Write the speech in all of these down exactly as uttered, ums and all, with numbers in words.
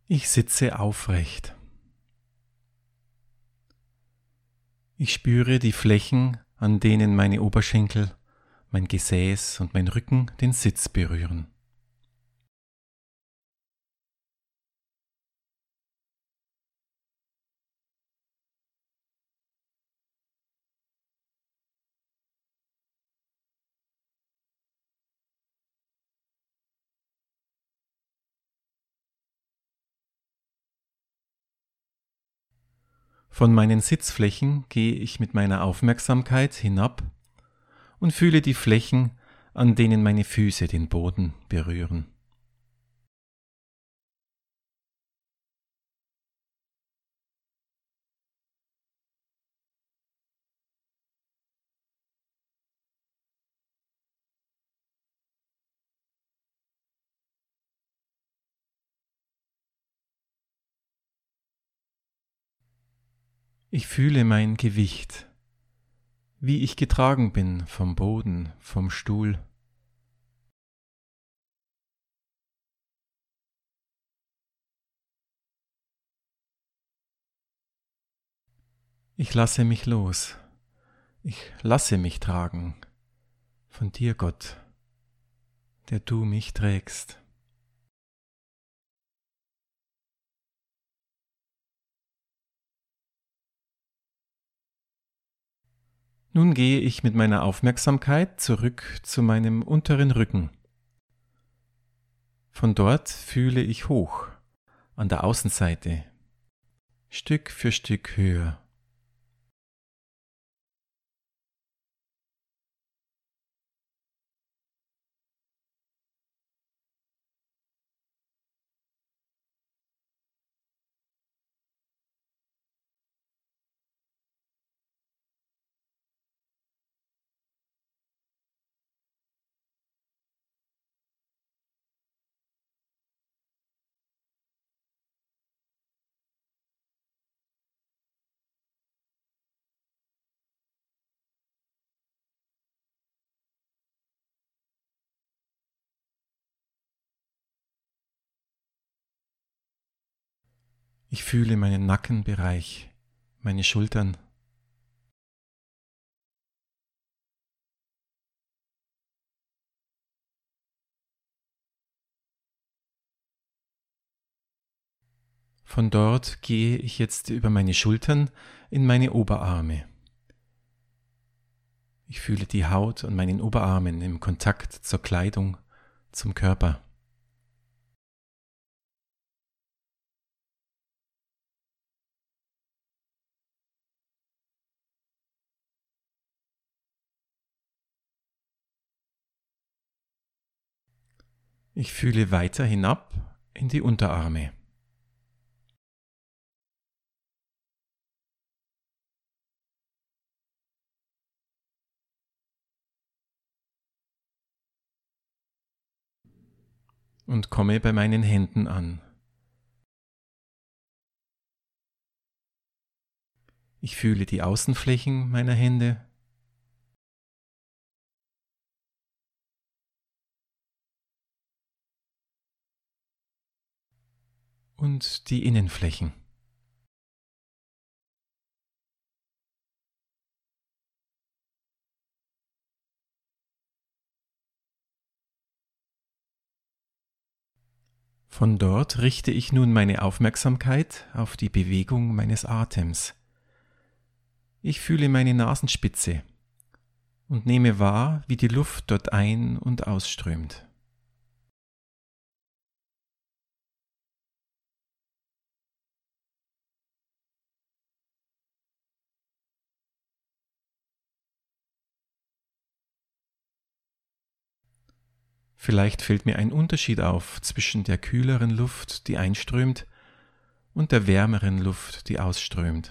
Ich sitze aufrecht. Ich spüre die Flächen, an denen meine Oberschenkel, mein Gesäß und mein Rücken den Sitz berühren. Von meinen Sitzflächen gehe ich mit meiner Aufmerksamkeit hinab und fühle die Flächen, an denen meine Füße den Boden berühren. Ich fühle mein Gewicht, wie ich getragen bin vom Boden, vom Stuhl. Ich lasse mich los. Ich lasse mich tragen von dir, Gott, der du mich trägst. Nun gehe ich mit meiner Aufmerksamkeit zurück zu meinem unteren Rücken. Von dort fühle ich hoch, an der Außenseite, Stück für Stück höher. Ich fühle meinen Nackenbereich, meine Schultern. Von dort gehe ich jetzt über meine Schultern in meine Oberarme. Ich fühle die Haut an meinen Oberarmen im Kontakt zur Kleidung, zum Körper. Ich fühle weiter hinab in die Unterarme. Und komme bei meinen Händen an. Ich fühle die Außenflächen meiner Hände. Und die Innenflächen. Von dort richte ich nun meine Aufmerksamkeit auf die Bewegung meines Atems. Ich fühle meine Nasenspitze und nehme wahr, wie die Luft dort ein- und ausströmt. Vielleicht fällt mir ein Unterschied auf zwischen der kühleren Luft, die einströmt, und der wärmeren Luft, die ausströmt.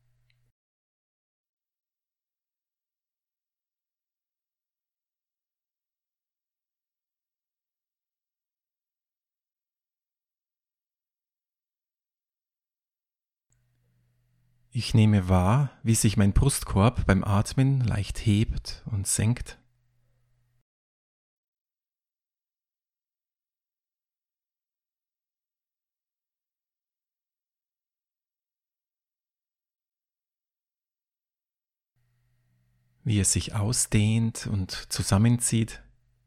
Ich nehme wahr, wie sich mein Brustkorb beim Atmen leicht hebt und senkt. wie es sich ausdehnt und zusammenzieht.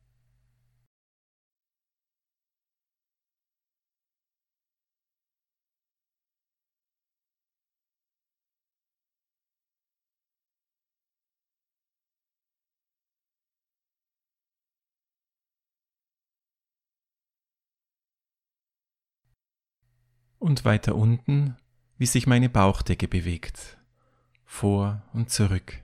Und weiter unten, wie sich meine Bauchdecke bewegt, vor und zurück.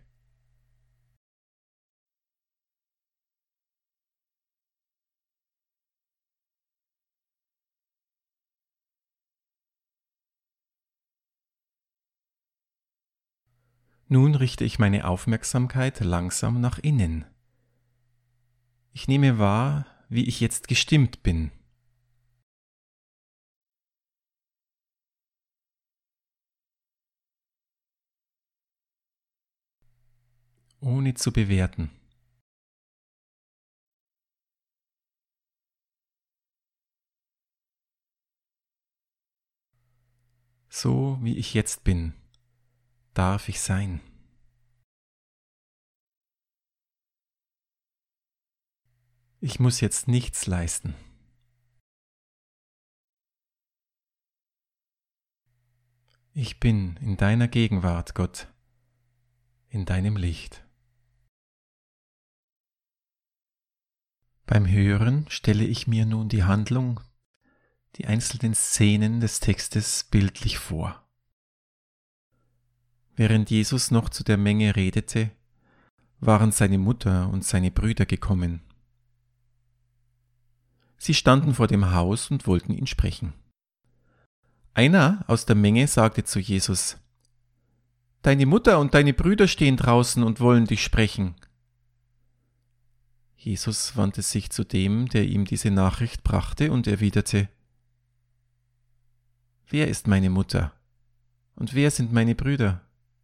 Nun richte ich meine Aufmerksamkeit langsam nach innen. Ich nehme wahr, wie ich jetzt gestimmt bin. Ohne zu bewerten. So wie ich jetzt bin, darf ich sein. Ich muss jetzt nichts leisten. Ich bin in deiner Gegenwart, Gott, in deinem Licht. Beim Hören stelle ich mir nun die Handlung, die einzelnen Szenen des Textes bildlich vor. Während Jesus noch zu der Menge redete, waren seine Mutter und seine Brüder gekommen. Sie standen vor dem Haus und wollten ihn sprechen. Einer aus der Menge sagte zu Jesus: Deine Mutter und deine Brüder stehen draußen und wollen dich sprechen. Jesus wandte sich zu dem, der ihm diese Nachricht brachte, und erwiderte: Wer ist meine Mutter und wer sind meine Brüder?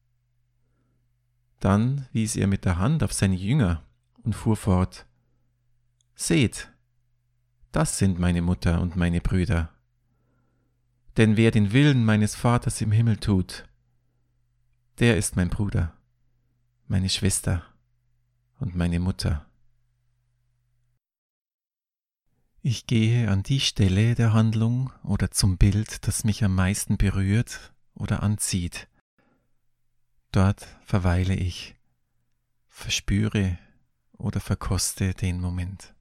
Dann wies er mit der Hand auf seine Jünger und fuhr fort: Seht, das sind meine Mutter und meine Brüder. Denn wer den Willen meines Vaters im Himmel tut, der ist mein Bruder, meine Schwester und meine Mutter. Ich gehe an die Stelle der Handlung oder zum Bild, das mich am meisten berührt oder anzieht. Dort verweile ich, verspüre oder verkoste den Moment.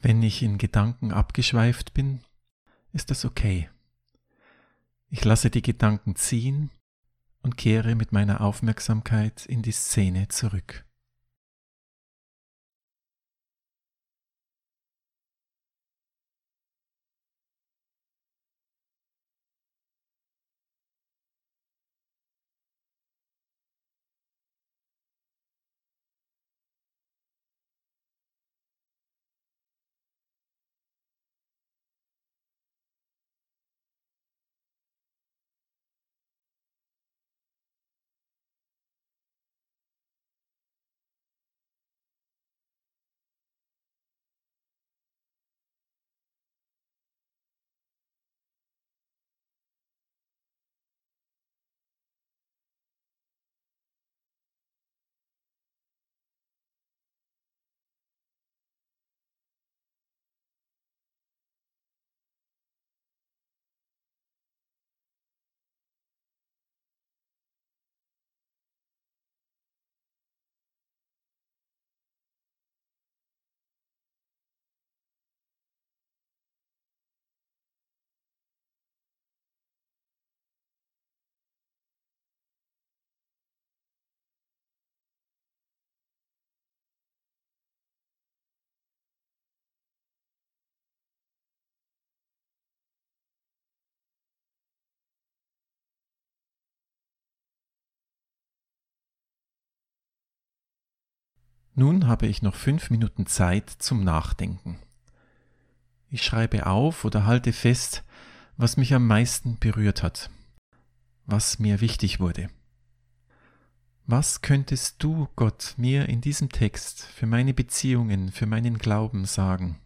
Wenn ich in Gedanken abgeschweift bin, ist das okay. Ich lasse die Gedanken ziehen und kehre mit meiner Aufmerksamkeit in die Szene zurück. Nun habe ich noch fünf Minuten Zeit zum Nachdenken. Ich schreibe auf oder halte fest, was mich am meisten berührt hat, was mir wichtig wurde. Was könntest du, Gott, mir in diesem Text für meine Beziehungen, für meinen Glauben sagen?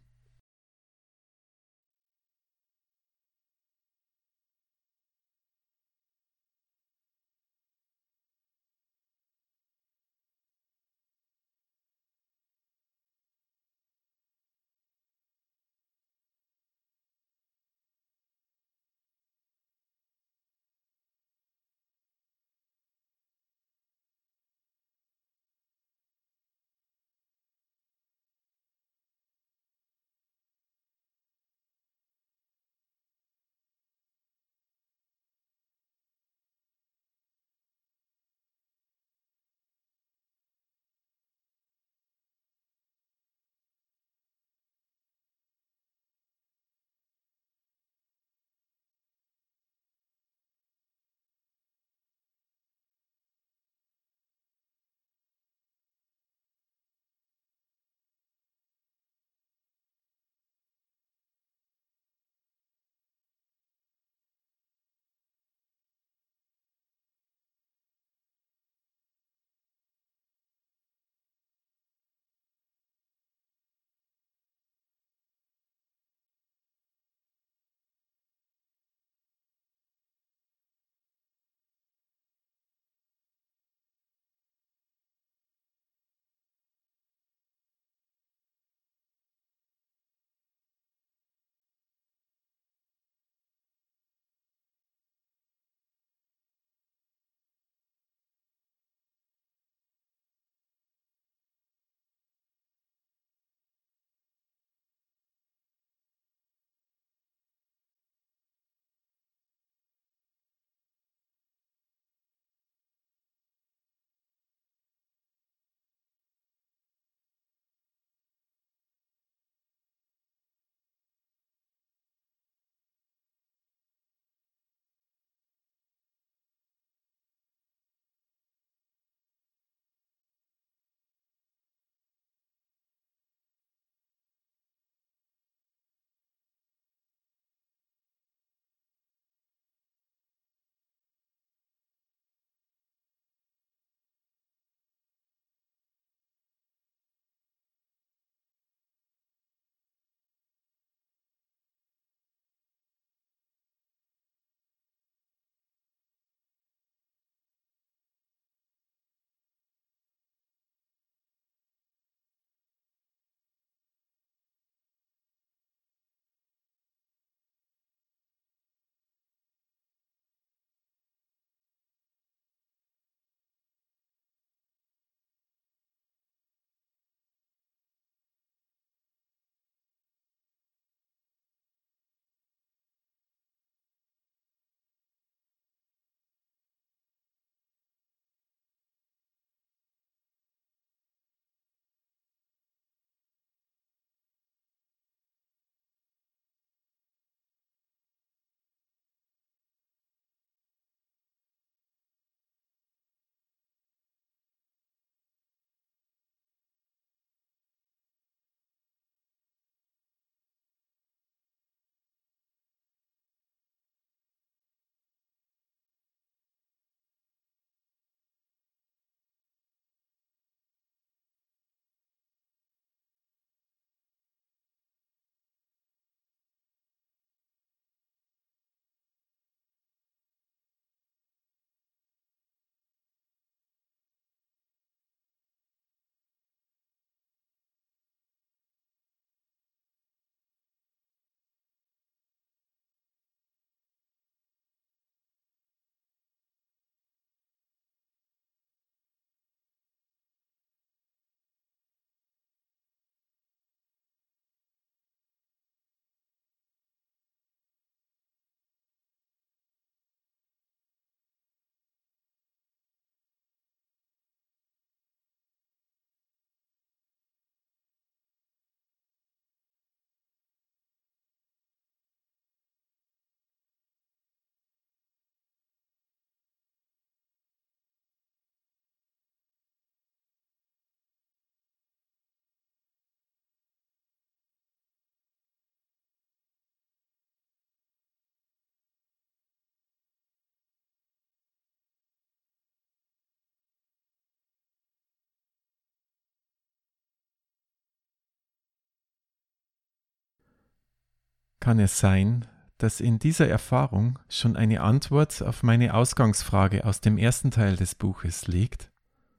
kann es sein, dass in dieser Erfahrung schon eine Antwort auf meine Ausgangsfrage aus dem ersten Teil des Buches liegt?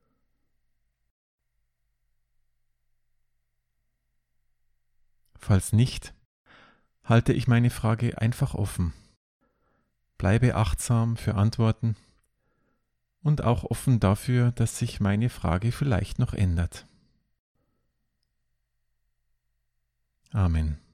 Falls nicht, halte ich meine Frage einfach offen, bleibe achtsam für Antworten und auch offen dafür, dass sich meine Frage vielleicht noch ändert. Amen.